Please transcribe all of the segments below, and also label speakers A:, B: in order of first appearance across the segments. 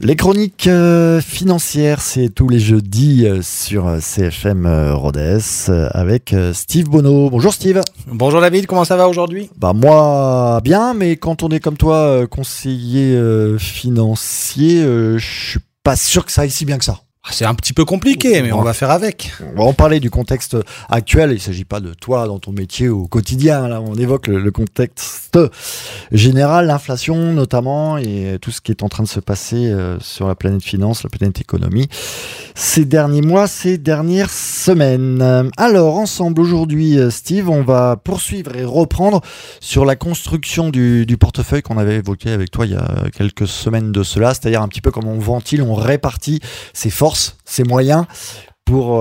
A: Les chroniques financières, c'est tous les jeudis sur CFM Rodez avec Steve Bonneau. Bonjour Steve.
B: Bonjour David, comment ça va aujourd'hui ?
A: Moi, bien, mais quand on est comme toi, conseiller financier, je suis pas sûr que ça aille si bien que ça.
B: C'est un petit peu compliqué, mais on va faire avec.
A: On va en parler du contexte actuel. Il ne s'agit pas de toi dans ton métier au quotidien. Là, on évoque le contexte général, l'inflation notamment, et tout ce qui est en train de se passer sur la planète finance, la planète économie, ces derniers mois, ces dernières semaines. Alors, ensemble, aujourd'hui, Steve, on va poursuivre et reprendre sur la construction du portefeuille qu'on avait évoqué avec toi il y a quelques semaines de cela, c'est-à-dire un petit peu comment on ventile, on répartit ses forces, ses moyens pour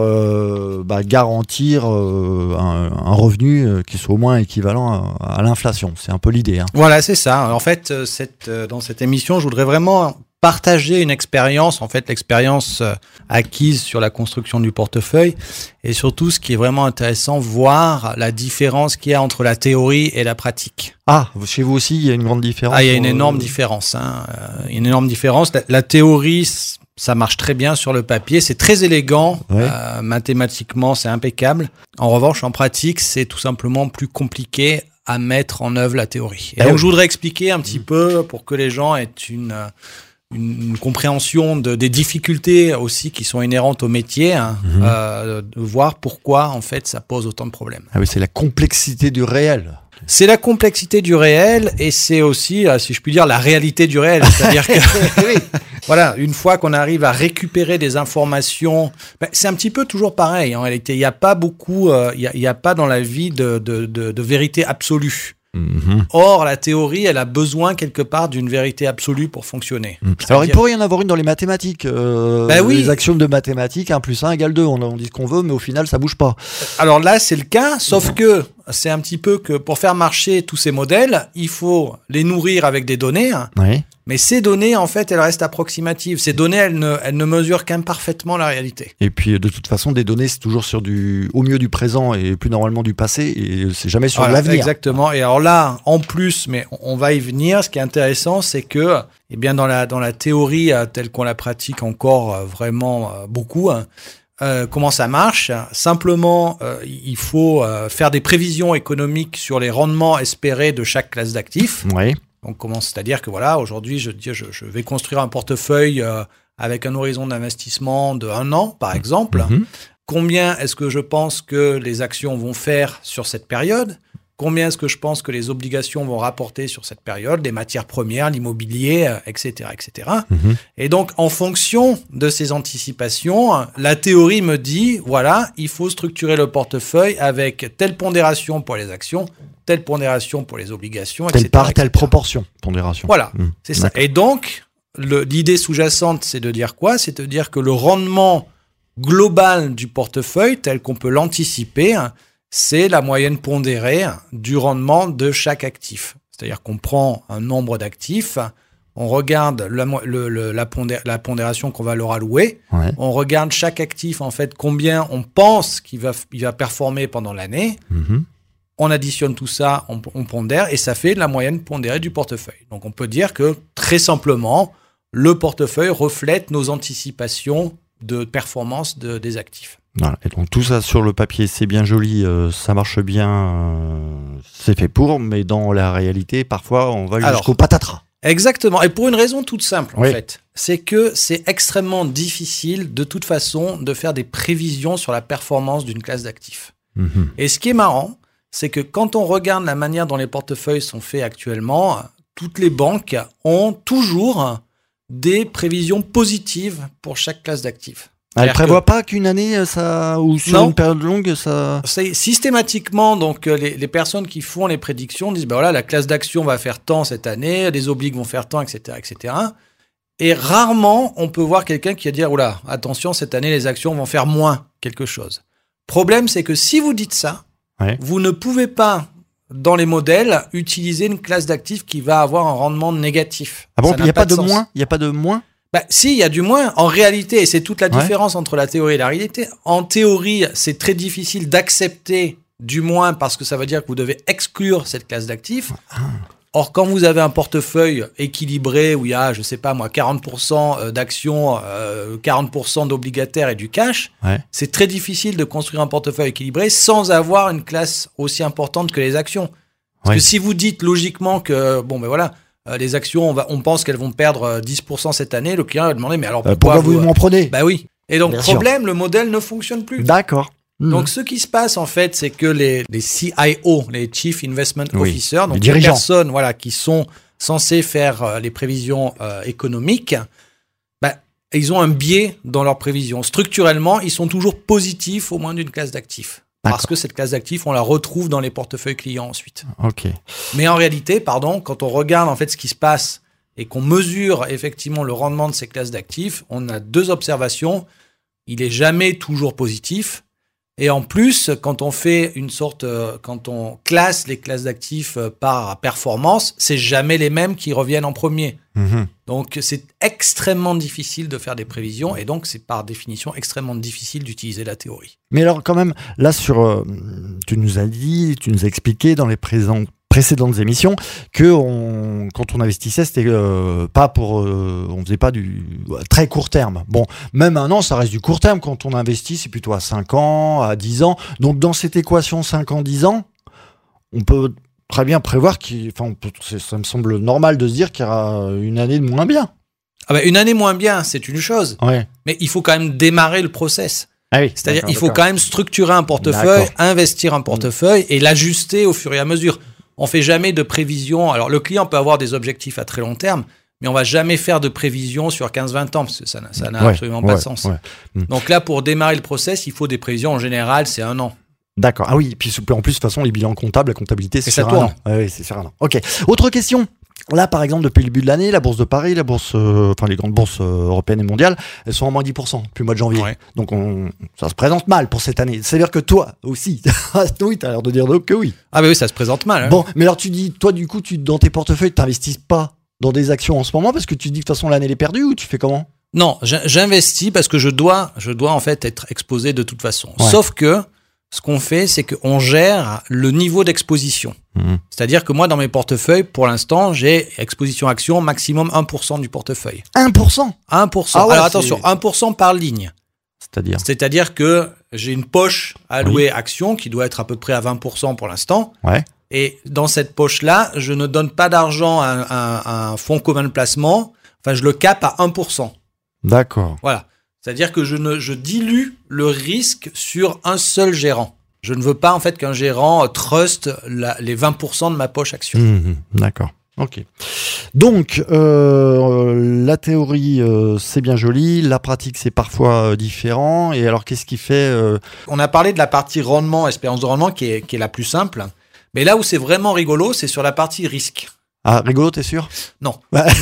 A: garantir un revenu qui soit au moins équivalent à l'inflation. C'est un peu l'idée.
B: Voilà, c'est ça. En fait, dans cette émission, je voudrais vraiment partager une expérience, en fait l'expérience acquise sur la construction du portefeuille, et surtout ce qui est vraiment intéressant, voir la différence qu'il y a entre la théorie et la pratique.
A: Ah, chez vous aussi, il y a une grande différence.
B: Il y a une énorme différence. Une énorme différence. La théorie, ça marche très bien sur le papier, c'est très élégant, ouais. Mathématiquement c'est impeccable. En revanche, en pratique, c'est tout simplement plus compliqué à mettre en œuvre la théorie. Et donc je voudrais expliquer un petit peu pour que les gens aient une compréhension des difficultés aussi qui sont inhérentes au métier, de voir pourquoi en fait ça pose autant de problèmes.
A: Ah oui, c'est la complexité du réel.
B: C'est la complexité du réel et c'est aussi, si je puis dire, la réalité du réel. C'est-à-dire que, voilà, une fois qu'on arrive à récupérer des informations, c'est un petit peu toujours pareil. En réalité, il n'y a pas beaucoup, il y a pas dans la vie de vérité absolue. Or, la théorie, elle a besoin quelque part d'une vérité absolue pour fonctionner.
A: Alors, il pourrait y en avoir une dans les mathématiques.
B: Oui.
A: Les axiomes de mathématiques, 1 + 1 = 2. On dit ce qu'on veut, mais au final, ça bouge pas.
B: Alors là, c'est le cas, sauf que c'est un petit peu que pour faire marcher tous ces modèles, il faut les nourrir avec des données.
A: Oui.
B: Mais ces données, en fait, elles restent approximatives. Ces données, elles ne mesurent qu'imparfaitement la réalité.
A: Et puis, de toute façon, des données, c'est toujours au mieux du présent et plus normalement du passé, et c'est jamais sur l'avenir.
B: Exactement. Et alors là, en plus, mais on va y venir, ce qui est intéressant, c'est que, eh bien, dans la théorie telle qu'on la pratique encore vraiment beaucoup, comment ça marche ? Simplement, il faut faire des prévisions économiques sur les rendements espérés de chaque classe d'actifs.
A: Oui.
B: Donc, c'est-à-dire que voilà, aujourd'hui, je vais construire un portefeuille avec un horizon d'investissement de 1 an, par exemple. Combien est-ce que je pense que les actions vont faire sur cette période ? Combien est-ce que je pense que les obligations vont rapporter sur cette période, les matières premières, l'immobilier, etc., etc. Et donc, en fonction de ces anticipations, la théorie me dit, voilà, il faut structurer le portefeuille avec telle pondération pour les actions, telle pondération pour les obligations, etc.
A: Telle part, telle proportion, pondération.
B: Voilà, c'est ça. Et donc, l'idée sous-jacente, c'est de dire quoi ? C'est de dire que le rendement global du portefeuille, tel qu'on peut l'anticiper, c'est la moyenne pondérée du rendement de chaque actif. C'est-à-dire qu'on prend un nombre d'actifs, on regarde la pondération qu'on va leur allouer, on regarde chaque actif, en fait, combien on pense qu'il va performer pendant l'année, on additionne tout ça, on pondère, et ça fait la moyenne pondérée du portefeuille. Donc on peut dire que, très simplement, le portefeuille reflète nos anticipations de performance des actifs.
A: Voilà. Et donc tout ça sur le papier, c'est bien joli, ça marche bien, c'est fait pour, mais dans la réalité, parfois, on va jusqu'au patatras.
B: Exactement, et pour une raison toute simple, en fait, c'est que c'est extrêmement difficile, de toute façon, de faire des prévisions sur la performance d'une classe d'actifs. Et ce qui est marrant, c'est que quand on regarde la manière dont les portefeuilles sont faits actuellement, toutes les banques ont toujours des prévisions positives pour chaque classe d'actifs.
A: Elle ne prévoit pas qu'une année, ou sur une période longue, ça...
B: C'est systématiquement, donc, les personnes qui font les prédictions disent, voilà, la classe d'action va faire tant cette année, les obliques vont faire tant, etc., etc. Et rarement, on peut voir quelqu'un qui va dire, oula, attention, cette année, les actions vont faire moins quelque chose. Problème, c'est que si vous dites ça, vous ne pouvez pas, dans les modèles, utiliser une classe d'actifs qui va avoir un rendement négatif.
A: Ah bon, il n'y a pas de moins ? Il n'y a pas de moins ?
B: Si, il y a du moins. En réalité, et c'est toute la différence entre la théorie et la réalité, en théorie, c'est très difficile d'accepter du moins parce que ça veut dire que vous devez exclure cette classe d'actifs. Or, quand vous avez un portefeuille équilibré où il y a, je sais pas moi, 40% d'actions, 40% d'obligataires et du cash, c'est très difficile de construire un portefeuille équilibré sans avoir une classe aussi importante que les actions. Parce que si vous dites logiquement que, les actions, on pense qu'elles vont perdre 10% cette année, le client va demander, mais alors
A: pourquoi vous m'en prenez ?
B: Bah oui. Et donc,
A: Bien
B: problème,
A: sûr.
B: le modèle ne fonctionne plus.
A: D'accord.
B: Donc, ce qui se passe, en fait, c'est que les CIO, les Chief Investment Officers, donc
A: les
B: personnes qui sont censées faire les prévisions économiques, ils ont un biais dans leurs prévisions. Structurellement, ils sont toujours positifs au moins d'une classe d'actifs. Parce que cette classe d'actifs, on la retrouve dans les portefeuilles clients ensuite.
A: Ok.
B: Mais en réalité, quand on regarde en fait ce qui se passe et qu'on mesure effectivement le rendement de ces classes d'actifs, on a 2 observations. Il est jamais toujours positif. Et en plus, quand on fait quand on classe les classes d'actifs par performance, c'est jamais les mêmes qui reviennent en premier. Donc, c'est extrêmement difficile de faire des prévisions et donc c'est par définition extrêmement difficile d'utiliser la théorie.
A: Mais alors quand même, là tu nous as expliqué dans les précédentes émissions que quand on investissait, c'était pas on faisait pas du très court terme. Bon, même 1 an, ça reste du court terme. Quand on investit, c'est plutôt à 5 ans, à 10 ans. Donc dans cette équation 5 ans, 10 ans, on peut très bien prévoir ça me semble normal de se dire qu'il y aura une année de moins bien.
B: Une année moins bien, c'est une chose. Mais il faut quand même démarrer le process. C'est-à-dire il faut quand même structurer un portefeuille, investir un portefeuille et l'ajuster au fur et à mesure. On fait jamais de prévision. Alors, le client peut avoir des objectifs à très long terme, mais on va jamais faire de prévision sur 15-20 ans, parce que ça n'a absolument pas de sens. Donc là, pour démarrer le process, il faut des prévisions. En général, c'est 1 an.
A: D'accord. Ah oui, et puis en plus, de toute façon, les bilans comptables, la comptabilité, c'est sur 1 an. Oui, c'est sur 1 an. Ok. Autre question. Là, par exemple, depuis le début de l'année, la bourse de Paris, les grandes bourses européennes et mondiales, elles sont en moins 10% depuis le mois de janvier. Donc, ça se présente mal pour cette année. C'est-à-dire que toi aussi, oui, t'as l'air de dire que oui.
B: Ah oui, ça se présente mal.
A: Bon, mais alors tu dis, toi, du coup, dans tes portefeuilles, tu n'investis pas dans des actions en ce moment parce que tu dis que de toute façon, l'année elle est perdue ou tu fais comment ?
B: Non, j'investis parce que je dois en fait être exposé de toute façon. Sauf que ce qu'on fait, c'est qu'on gère le niveau d'exposition. C'est-à-dire que moi, dans mes portefeuilles, pour l'instant, j'ai exposition action maximum 1% du portefeuille.
A: 1% ?
B: 1%. Alors attention, 1% par ligne. C'est-à-dire que j'ai une poche allouée action qui doit être à peu près à 20% pour l'instant. Et dans cette poche-là, je ne donne pas d'argent à un fonds commun de placement. Enfin, je le cape à 1%.
A: D'accord.
B: Voilà. C'est-à-dire que je dilue le risque sur un seul gérant. Je ne veux pas en fait qu'un gérant trust les 20% de ma poche action.
A: D'accord. Ok. Donc, la théorie, c'est bien joli. La pratique, c'est parfois différent. Et alors, qu'est-ce qui fait
B: On a parlé de la partie rendement, espérance de rendement, qui est la plus simple. Mais là où c'est vraiment rigolo, c'est sur la partie risque.
A: Ah, rigolo, t'es sûr ?
B: Non.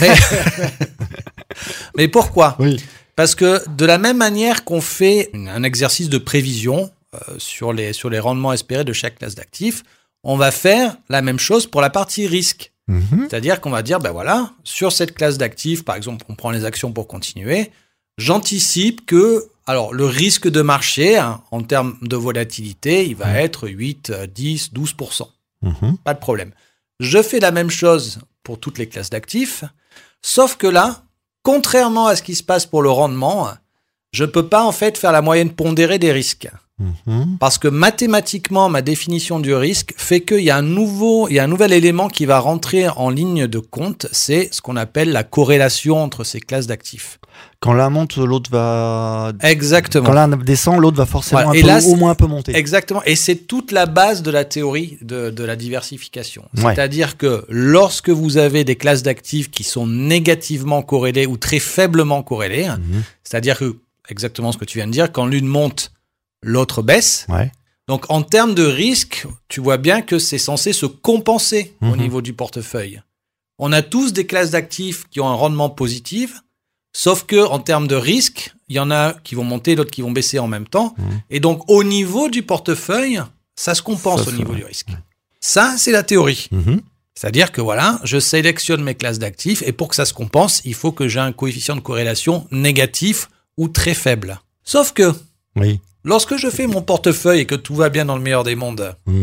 B: Mais pourquoi ?
A: Oui.
B: Parce que de la même manière qu'on fait un exercice de prévision sur les rendements espérés de chaque classe d'actifs, on va faire la même chose pour la partie risque. C'est-à-dire qu'on va dire, sur cette classe d'actifs, par exemple, on prend les actions pour continuer, j'anticipe que le risque de marché, en termes de volatilité, il va être 8, 10, 12%. Pas de problème. Je fais la même chose pour toutes les classes d'actifs, sauf que là, contrairement à ce qui se passe pour le rendement, je ne peux pas en fait faire la moyenne pondérée des risques. Parce que mathématiquement, ma définition du risque fait qu'il y a un nouvel élément qui va rentrer en ligne de compte, c'est ce qu'on appelle la corrélation entre ces classes d'actifs.
A: Quand l'un monte, l'autre va...
B: Exactement.
A: Quand l'un descend, l'autre va forcément au moins un peu monter.
B: Exactement. Et c'est toute la base de la théorie de la diversification. C'est-à-dire que lorsque vous avez des classes d'actifs qui sont négativement corrélées ou très faiblement corrélées, c'est-à-dire que, exactement ce que tu viens de dire, quand l'une monte, l'autre baisse. Donc, en termes de risque, tu vois bien que c'est censé se compenser au niveau du portefeuille. On a tous des classes d'actifs qui ont un rendement positif, sauf que en termes de risque, il y en a qui vont monter, d'autres qui vont baisser en même temps. Et donc, au niveau du portefeuille, ça se compense au niveau du risque. Ça, c'est la théorie. C'est-à-dire que je sélectionne mes classes d'actifs et pour que ça se compense, il faut que j'ai un coefficient de corrélation négatif ou très faible. Sauf que, lorsque je fais mon portefeuille et que tout va bien dans le meilleur des mondes,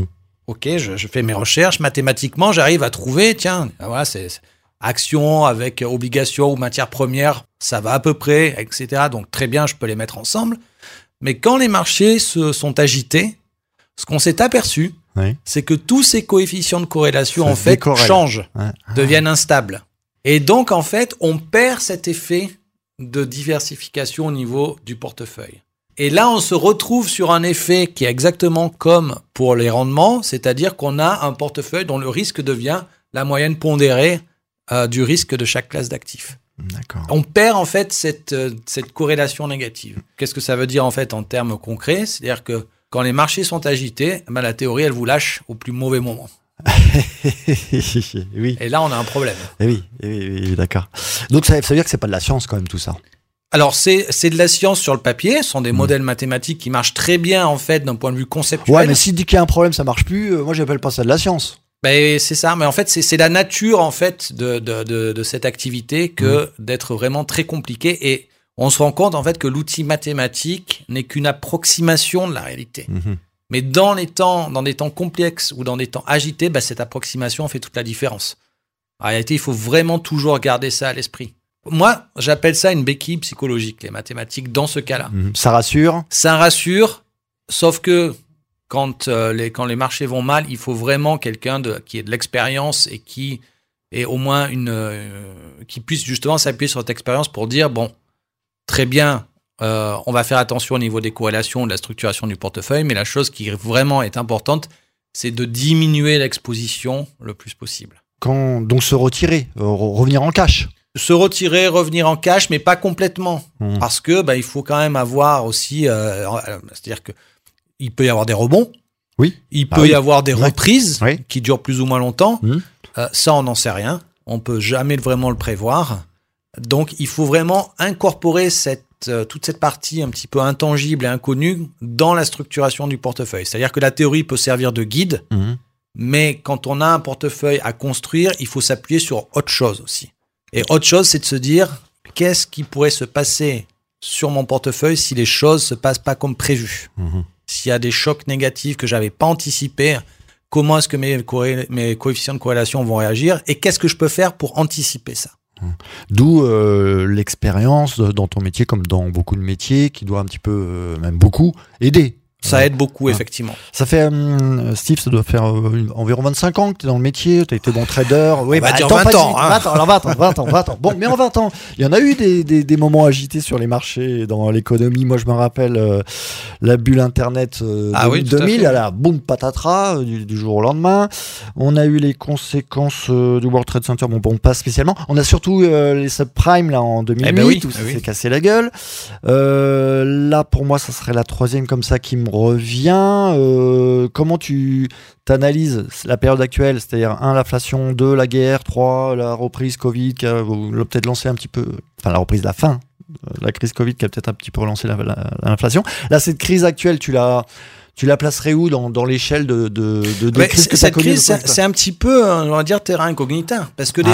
B: Ok, je fais mes recherches, mathématiquement, j'arrive à trouver, tiens, voilà, c'est action avec obligation ou matière première, ça va à peu près, etc. Donc très bien, je peux les mettre ensemble. Mais quand les marchés se sont agités, ce qu'on s'est aperçu, c'est que tous ces coefficients de corrélation, en fait, changent, deviennent instables. Et donc, en fait, on perd cet effet de diversification au niveau du portefeuille. Et là, on se retrouve sur un effet qui est exactement comme pour les rendements, c'est-à-dire qu'on a un portefeuille dont le risque devient la moyenne pondérée du risque de chaque classe d'actifs.
A: D'accord.
B: On perd en fait cette corrélation négative. Qu'est-ce que ça veut dire en fait en termes concrets ? C'est-à-dire que quand les marchés sont agités, la théorie, elle vous lâche au plus mauvais moment.
A: Oui.
B: Et là, on a un problème.
A: Oui, d'accord. Donc ça veut dire que c'est pas de la science quand même tout ça.
B: Alors c'est de la science sur le papier, ce sont des modèles mathématiques qui marchent très bien en fait d'un point de vue conceptuel.
A: Ouais, mais s'il dit qu'il y a un problème, ça marche plus, moi j'appelle pas ça de la science.
B: Ben, c'est ça, mais en fait c'est la nature en fait de cette activité que d'être vraiment très compliqué, et on se rend compte en fait que l'outil mathématique n'est qu'une approximation de la réalité. Mais dans des temps complexes ou dans des temps agités, cette approximation fait toute la différence. En réalité, il faut vraiment toujours garder ça à l'esprit. Moi, j'appelle ça une béquille psychologique, les mathématiques, dans ce cas-là.
A: Ça rassure ? Ça rassure,
B: sauf que quand les marchés vont mal, il faut vraiment quelqu'un qui ait de l'expérience et qui ait au moins qui puisse justement s'appuyer sur cette expérience pour dire, bon, très bien, on va faire attention au niveau des corrélations, de la structuration du portefeuille, mais la chose qui vraiment est importante, c'est de diminuer l'exposition le plus possible.
A: Donc se retirer, revenir en cash.
B: Se retirer, revenir en cash, mais pas complètement. Parce que il faut quand même avoir aussi... c'est-à-dire qu'il peut y avoir des rebonds.
A: Oui.
B: Il peut y avoir des reprises qui durent plus ou moins longtemps. Ça, on n'en sait rien. On peut jamais vraiment le prévoir. Donc, il faut vraiment incorporer toute cette partie un petit peu intangible et inconnue dans la structuration du portefeuille. C'est-à-dire que la théorie peut servir de guide, mais quand on a un portefeuille à construire, il faut s'appuyer sur autre chose aussi. Et autre chose, c'est de se dire, qu'est-ce qui pourrait se passer sur mon portefeuille si les choses se passent pas comme prévu ? S'il y a des chocs négatifs que j'avais pas anticipés, comment est-ce que mes coefficients de corrélation vont réagir, et qu'est-ce que je peux faire pour anticiper ça ?
A: D'où l'expérience dans ton métier, comme dans beaucoup de métiers, qui doit un petit peu, même beaucoup, aider.
B: Ça aide beaucoup, effectivement.
A: Ça fait, Steve, ça doit faire environ 25 ans que tu es dans le métier, tu as été bon trader. Oui,
B: on va dire 20 ans.
A: 20 ans. Bon, mais en 20 ans, il y en a eu des moments agités sur les marchés, dans l'économie. Moi, je me rappelle la bulle Internet 2000, la boum patatras du jour au lendemain. On a eu les conséquences du World Trade Center, bon, pas spécialement. On a surtout les subprimes là, en 2008, où ça s'est cassé la gueule. Là, pour moi, ça serait la troisième comme ça qui me revient. Comment tu t'analyses la période actuelle, c'est-à-dire 1, l'inflation, 2, la guerre, 3, la reprise Covid qui a peut-être lancé un petit peu, enfin la reprise de la fin, la crise Covid qui a peut-être un petit peu relancé l'inflation. Là, cette crise actuelle, tu la placerais où dans l'échelle des crises que tu as connues ?
B: C'est un petit peu, on va dire, terrain incognita, parce que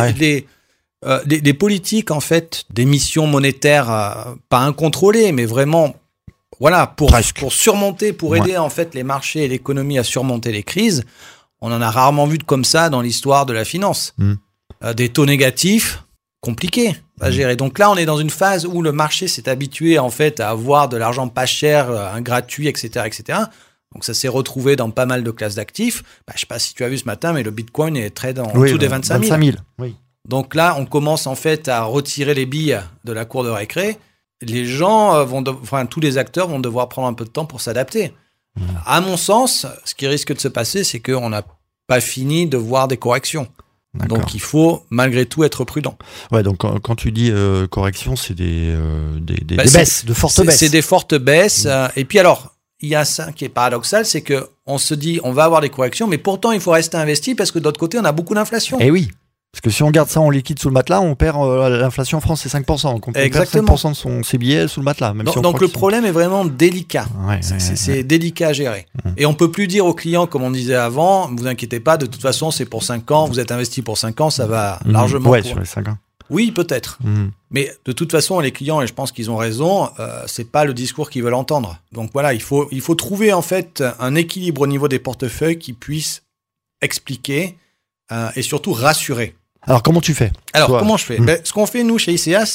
B: les politiques, en fait, d'émissions monétaires pas incontrôlées, mais vraiment pour surmonter, pour aider en fait les marchés et l'économie à surmonter les crises, on en a rarement vu de comme ça dans l'histoire de la finance. Des taux négatifs, compliqués à gérer. Donc là, on est dans une phase où le marché s'est habitué en fait à avoir de l'argent pas cher, gratuit, etc., etc. Donc ça s'est retrouvé dans pas mal de classes d'actifs. Je sais pas si tu as vu ce matin, mais le Bitcoin est très en dessous des 25 000.
A: Oui.
B: Donc là, on commence en fait à retirer les billes de la cour de récré. Les gens tous les acteurs vont devoir prendre un peu de temps pour s'adapter. À mon sens, ce qui risque de se passer, c'est qu'on n'a pas fini de voir des corrections. D'accord. Donc il faut malgré tout être prudent.
A: Ouais, donc quand tu dis correction, c'est des baisses, de fortes baisses.
B: C'est des fortes baisses. Et puis alors, il y a ça qui est paradoxal, c'est que on se dit on va avoir des corrections, mais pourtant il faut rester investi parce que de l'autre côté on a beaucoup d'inflation.
A: Eh oui. Parce que si on garde ça en liquide sous le matelas, on perd l'inflation en France, c'est 5%. Donc on perd 5% de ses billets sous le matelas. Même
B: donc le problème est vraiment délicat. C'est délicat à gérer. Et on ne peut plus dire aux clients, comme on disait avant, ne vous inquiétez pas, de toute façon, c'est pour 5 ans, vous êtes investi pour 5 ans, ça va largement.
A: Sur les 5 ans.
B: Oui, peut-être. Mais de toute façon, les clients, et je pense qu'ils ont raison, c'est pas le discours qu'ils veulent entendre. Donc voilà, il faut trouver en fait un équilibre au niveau des portefeuilles qui puisse expliquer et surtout rassurer.
A: Alors, comment tu fais?
B: Comment je fais? Ce qu'on fait, nous, chez ICA,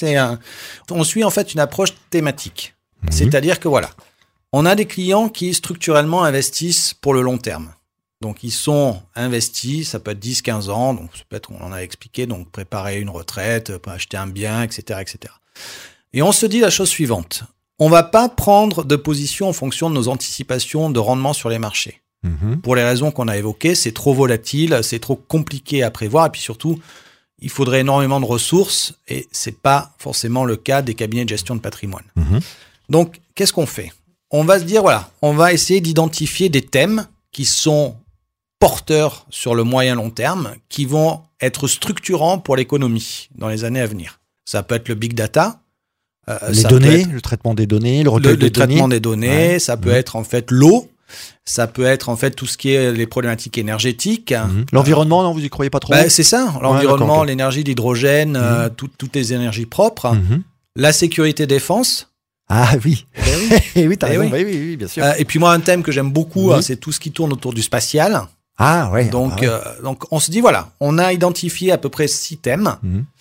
B: on suit en fait une approche thématique. C'est-à-dire que voilà, on a des clients qui structurellement investissent pour le long terme. Donc, ils sont investis, ça peut être 10-15 ans, donc peut-être on en a expliqué, donc préparer une retraite, acheter un bien, etc., etc. Et on se dit la chose suivante. On va pas prendre de position en fonction de nos anticipations de rendement sur les marchés. Pour les raisons qu'on a évoquées, c'est trop volatile, c'est trop compliqué à prévoir, et puis surtout, il faudrait énormément de ressources, et c'est pas forcément le cas des cabinets de gestion de patrimoine. Donc, qu'est-ce qu'on fait? On va se dire, voilà, on va essayer d'identifier des thèmes qui sont porteurs sur le moyen long terme, qui vont être structurants pour l'économie dans les années à venir. Ça peut être le big data,
A: les données, le traitement des données, le recueil des données. Le traitement
B: des données, ça peut être en fait l'eau, ça peut être en fait tout ce qui est les problématiques énergétiques.
A: L'environnement, non, vous y croyez pas trop?
B: C'est ça, l'environnement, l'énergie, l'hydrogène, toutes les énergies propres. La sécurité défense.
A: Ah oui, oui, t'as raison,
B: oui.
A: Oui, bien sûr.
B: Et puis moi, un thème que j'aime beaucoup, c'est tout ce qui tourne autour du spatial.
A: Ah ouais.
B: Donc on se dit, voilà, on a identifié à peu près 6 thèmes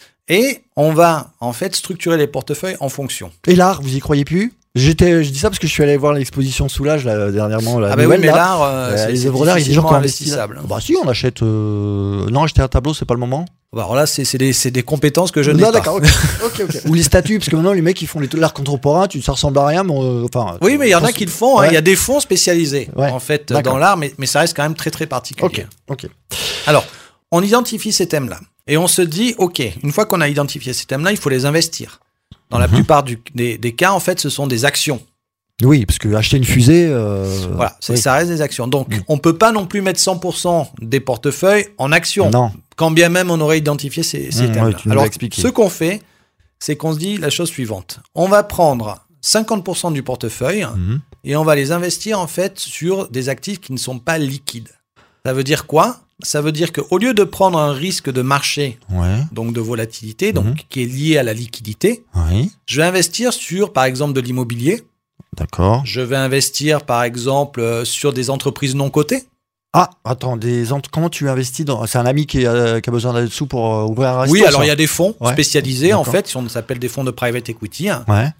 B: et on va en fait structurer les portefeuilles en fonction.
A: Et l'art, vous y croyez plus? Je dis ça parce que je suis allé voir l'exposition Soulage dernièrement.
B: Oui, mais l'art,
A: les œuvres d'art, il y a des gens qui ont investi.
B: Bah
A: si, on achète. Non, acheter un tableau, c'est pas le moment.
B: Bah alors là, c'est des compétences que je n'ai pas.
A: D'accord. Ok. Ou les statues, parce que maintenant les mecs ils font l'art contemporain, ça ressemble à rien, mais
B: oui, mais il y en a qui le font. Il y a des fonds spécialisés en fait dans l'art, mais ça reste quand même très très particulier.
A: Ok.
B: Alors, on identifie ces thèmes-là et on se dit, ok, une fois qu'on a identifié ces thèmes-là, il faut les investir. Dans la plupart des cas, en fait, ce sont des actions.
A: Oui, parce que acheter une fusée...
B: Voilà, ça reste des actions. Donc, on ne peut pas non plus mettre 100% des portefeuilles en actions.
A: Non.
B: Quand bien même on aurait identifié ces thèmes-là. Alors, ce qu'on fait, c'est qu'on se dit la chose suivante. On va prendre 50% du portefeuille et on va les investir, en fait, sur des actifs qui ne sont pas liquides. Ça veut dire quoi? Ça veut dire qu'au lieu de prendre un risque de marché, donc de volatilité, qui est lié à la liquidité, je vais investir sur, par exemple, de l'immobilier.
A: D'accord.
B: Je vais investir, par exemple, sur des entreprises non cotées.
A: Ah, attends, comment tu investis dans... C'est un ami qui a besoin de sous pour ouvrir un resto?
B: Oui, alors il y a des fonds spécialisés, en fait, on s'appelle des fonds de private equity.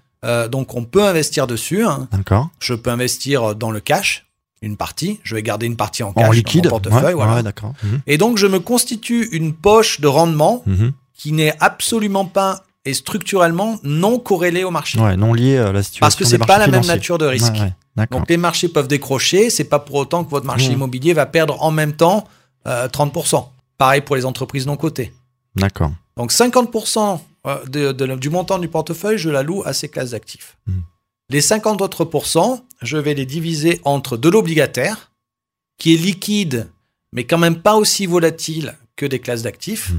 B: Donc, on peut investir dessus.
A: D'accord.
B: Je peux investir dans le cash. Une partie, je vais garder une partie en cash
A: en liquide,
B: dans mon portefeuille. Voilà.
A: D'accord.
B: Et donc, je me constitue une poche de rendement qui n'est absolument pas et structurellement non corrélée au marché.
A: Non liée à la situation.
B: Parce que c'est pas la même nature de risque.
A: D'accord.
B: Donc, les marchés peuvent décrocher, c'est pas pour autant que votre marché immobilier va perdre en même temps 30%. Pareil pour les entreprises non cotées.
A: D'accord.
B: Donc, 50% du montant du portefeuille, je l'alloue à ces classes d'actifs. Les 50 autres %, je vais les diviser entre de l'obligataire, qui est liquide, mais quand même pas aussi volatile que des classes d'actifs,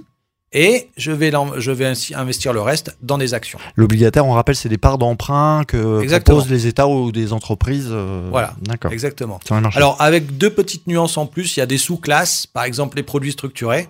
B: et je vais ainsi investir le reste dans des actions.
A: L'obligataire, on rappelle, c'est des parts d'emprunt que proposent les États ou des entreprises.
B: Voilà,
A: d'accord.
B: Exactement. Alors, avec 2 petites nuances en plus, il y a des sous-classes, par exemple les produits structurés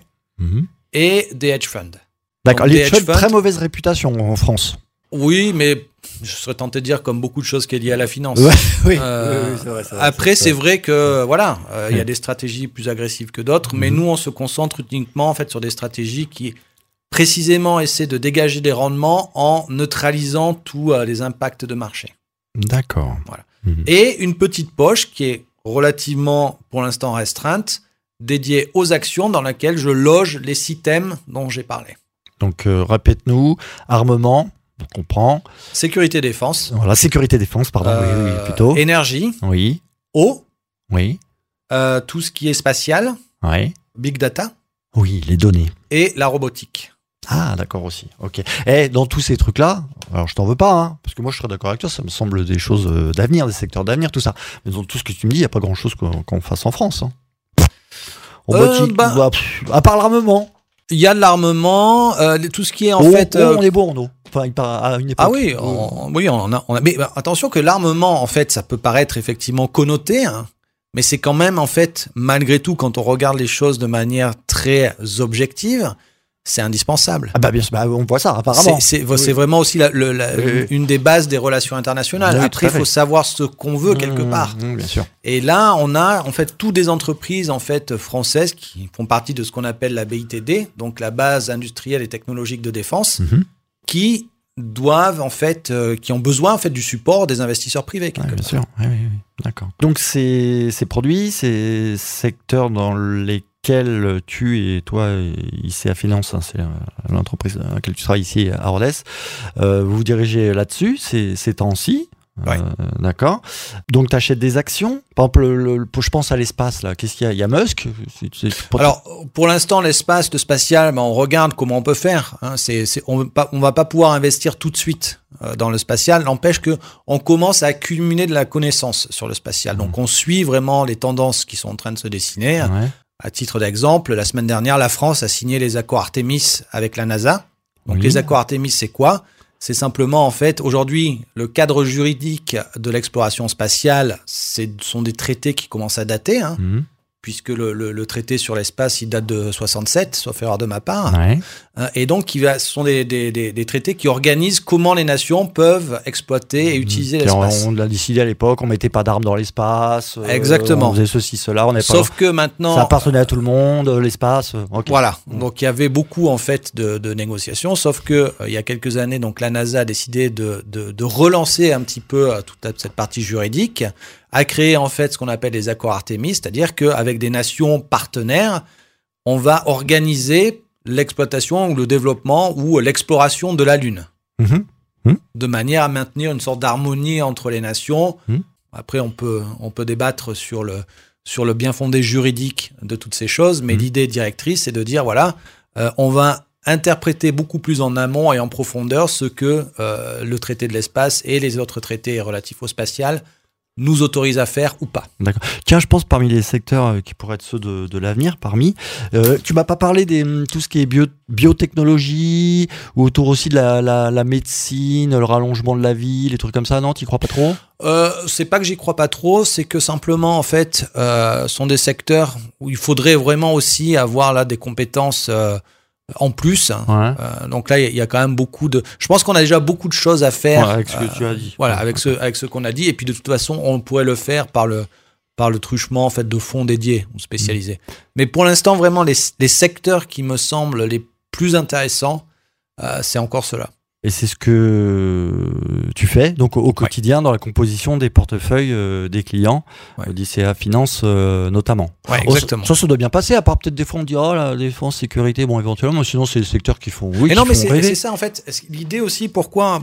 B: et des hedge funds.
A: D'accord, les hedge funds, très mauvaise réputation en France.
B: Oui, mais je serais tenté de dire comme beaucoup de choses qui est liée à la finance.
A: Oui, c'est vrai.
B: Après, c'est vrai que voilà, il y a des stratégies plus agressives que d'autres, mais nous, on se concentre uniquement en fait sur des stratégies qui précisément essaient de dégager des rendements en neutralisant tous les impacts de marché.
A: D'accord.
B: Voilà. Et une petite poche qui est relativement, pour l'instant, restreinte, dédiée aux actions dans laquelle je loge les 6 thèmes dont j'ai parlé.
A: Donc, répète-nous, armement. On comprend.
B: Sécurité défense.
A: Voilà, sécurité défense, pardon, oui, plutôt.
B: Énergie.
A: Oui.
B: Eau.
A: Oui.
B: Tout ce qui est spatial.
A: Oui.
B: Big data.
A: Oui, les données.
B: Et la robotique.
A: Ah, d'accord aussi. Ok. Et dans tous ces trucs-là, alors je t'en veux pas, parce que moi je serais d'accord avec toi, ça me semble des choses d'avenir, des secteurs d'avenir, tout ça. Mais dans tout ce que tu me dis, il n'y a pas grand-chose qu'on fasse en France. À part l'armement.
B: Il y a de l'armement, tout ce qui est
A: on est bon en eau. Enfin, à une époque.
B: Ah oui, on a. Mais attention que l'armement, en fait, ça peut paraître effectivement connoté, mais c'est quand même, en fait, malgré tout, quand on regarde les choses de manière très objective, c'est indispensable.
A: Ah bah bien sûr, on voit ça apparemment.
B: C'est vraiment aussi une des bases des relations internationales.
A: Oui,
B: après, il faut savoir ce qu'on veut quelque part.
A: Bien sûr.
B: Et là, on a en fait toutes des entreprises en fait françaises qui font partie de ce qu'on appelle la BITD, donc la base industrielle et technologique de défense, qui doivent en fait, qui ont besoin en fait du support des investisseurs privés.
A: Bien sûr. Oui. D'accord. Donc ces produits, ces secteurs dans lesquels tu et toi, ICA Finance, hein, c'est l'entreprise dans laquelle tu travailles ici à Rodez, vous vous dirigez là-dessus ces temps-ci.
B: Ouais.
A: D'accord. Donc, tu achètes des actions. Par exemple, je pense à l'espace, là. Qu'est-ce qu'il y a ? Il y a Musk.
B: Alors, pour l'instant, l'espace, le spatial, on regarde comment on peut faire. Hein. On va pas pouvoir investir tout de suite dans le spatial. N'empêche que on commence à accumuler de la connaissance sur le spatial. Donc, on suit vraiment les tendances qui sont en train de se dessiner.
A: Ouais.
B: À titre d'exemple, la semaine dernière, la France a signé les accords Artemis avec la NASA. Donc, les accords Artemis, c'est quoi ? C'est simplement, en fait, aujourd'hui, le cadre juridique de l'exploration spatiale, sont des traités qui commencent à dater, hein, puisque le traité sur l'espace, il date de 67, sauf erreur de ma part.
A: Ouais.
B: Et donc, ce sont des traités qui organisent comment les nations peuvent exploiter et utiliser l'espace.
A: On l'a décidé à l'époque, on mettait pas d'armes dans l'espace.
B: Exactement.
A: On faisait ceci, cela.
B: Sauf que maintenant...
A: Ça appartenait à tout le monde, l'espace. Okay.
B: Voilà. Donc, il y avait beaucoup, en fait, de négociations. Sauf que, il y a quelques années, donc, la NASA a décidé de relancer un petit peu toute cette partie juridique, a créé, en fait, ce qu'on appelle les accords Artemis, c'est-à-dire qu'avec des nations partenaires, on va organiser l'exploitation ou le développement ou l'exploration de la Lune. De manière à maintenir une sorte d'harmonie entre les nations. Après, on peut débattre sur le bien fondé juridique de toutes ces choses, mais l'idée directrice, c'est de dire, voilà, on va interpréter beaucoup plus en amont et en profondeur ce que le traité de l'espace et les autres traités relatifs au spatial nous autorise à faire ou pas.
A: D'accord. Tiens, je pense parmi les secteurs qui pourraient être ceux de l'avenir, tu m'as pas parlé de tout ce qui est biotechnologie ou autour aussi de la médecine, le rallongement de la vie, les trucs comme ça, non? T'y crois pas trop?
B: C'est pas que j'y crois pas trop, c'est que simplement, en fait, sont des secteurs où il faudrait vraiment aussi avoir là des compétences en plus.
A: Ouais.
B: Donc là, il y a quand même beaucoup de... Je pense qu'on a déjà beaucoup de choses à faire.
A: Avec ce que tu as dit.
B: Voilà, avec ce qu'on a dit. Et puis de toute façon, on pourrait le faire par le truchement en fait, de fonds dédiés ou spécialisés. Mais pour l'instant, vraiment, les secteurs qui me semblent les plus intéressants, c'est encore cela.
A: Et c'est ce que tu fais donc au quotidien dans la composition des portefeuilles des clients, d'ICA Finance notamment.
B: Ouais, exactement.
A: Ça doit bien passer, à part peut-être des fois on dit la défense, sécurité, bon éventuellement, mais sinon c'est le secteur qui font
B: mais c'est ça en fait. L'idée aussi, pourquoi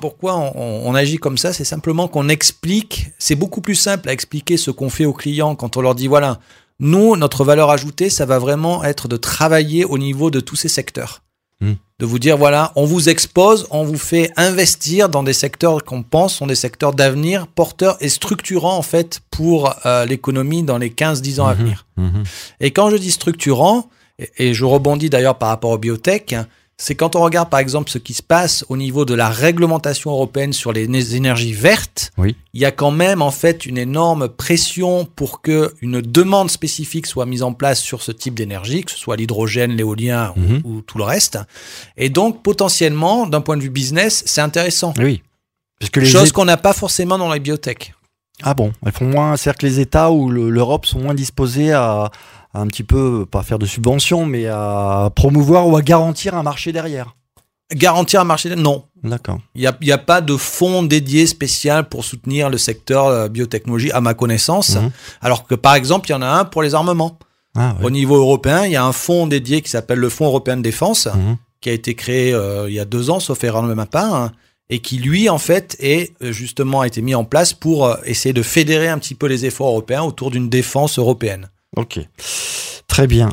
B: on agit comme ça, c'est simplement qu'on explique, c'est beaucoup plus simple à expliquer ce qu'on fait aux clients quand on leur dit voilà, nous, notre valeur ajoutée, ça va vraiment être de travailler au niveau de tous ces secteurs. De vous dire, voilà, on vous expose, on vous fait investir dans des secteurs qu'on pense sont des secteurs d'avenir, porteurs et structurants, en fait, pour l'économie dans les 15-10 ans à venir. Et quand je dis structurant, et je rebondis d'ailleurs par rapport aux biotech, c'est quand on regarde, par exemple, ce qui se passe au niveau de la réglementation européenne sur les énergies vertes, il y a quand même, en fait, une énorme pression pour qu'une demande spécifique soit mise en place sur ce type d'énergie, que ce soit l'hydrogène, l'éolien ou tout le reste. Et donc, potentiellement, d'un point de vue business, c'est intéressant.
A: Oui. Parce que
B: chose qu'on n'a pas forcément dans les biotech.
A: Ah bon, elles font moins, c'est-à-dire que les États ou l'Europe sont moins disposés à un petit peu, pas faire de subventions, mais à promouvoir ou à garantir un marché derrière.
B: Garantir un marché derrière, non.
A: D'accord.
B: Il y a pas de fonds dédié spécial pour soutenir le secteur biotechnologie, à ma connaissance. Alors que, par exemple, il y en a un pour les armements. Au niveau européen, il y a un fonds dédié qui s'appelle le Fonds européen de défense, qui a été créé il y a 2 ans, sauf erreur de ma part, et qui, lui, en fait, a été mis en place pour essayer de fédérer un petit peu les efforts européens autour d'une défense européenne.
A: Ok, très bien.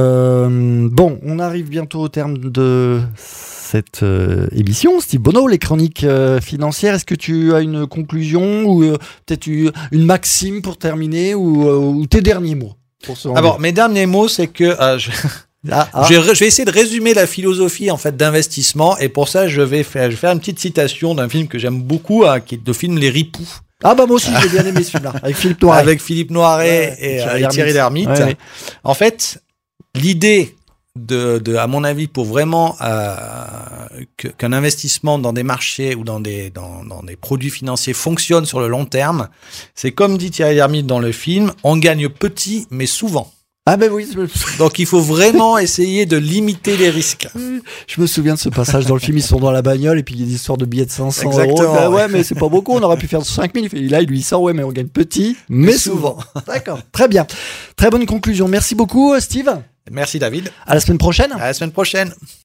A: Bon, on arrive bientôt au terme de cette émission. Steve Bonneau, les chroniques financières. Est-ce que tu as une conclusion ou peut-être une maxime pour terminer ou tes derniers mots pour ce
B: Alors, mes derniers mots, c'est que je vais essayer de résumer la philosophie en fait d'investissement, et pour ça, je vais faire une petite citation d'un film que j'aime beaucoup, qui est le film Les Ripoux.
A: Ah bah moi aussi j'ai bien aimé ce film-là, avec Philippe Noiret.
B: Avec Philippe Noiret et Thierry Lhermitte.
A: Ouais.
B: En fait, l'idée à mon avis, pour vraiment qu'un investissement dans des marchés ou dans des produits financiers fonctionne sur le long terme, c'est comme dit Thierry Lhermitte dans le film, on gagne petit mais souvent.
A: Ah ben oui.
B: Donc il faut vraiment essayer de limiter les risques.
A: Je me souviens de ce passage dans le film, ils sont dans la bagnole et puis il y a des histoires de billets de 500
B: Exactement,
A: euros. Ben ouais, mais c'est pas beaucoup, on aurait pu faire 5000. Et là, il lui sort, ouais, mais on gagne petit, mais souvent. D'accord, très bien. Très bonne conclusion. Merci beaucoup, Steve.
B: Merci David.
A: À la semaine prochaine.
B: À la semaine prochaine.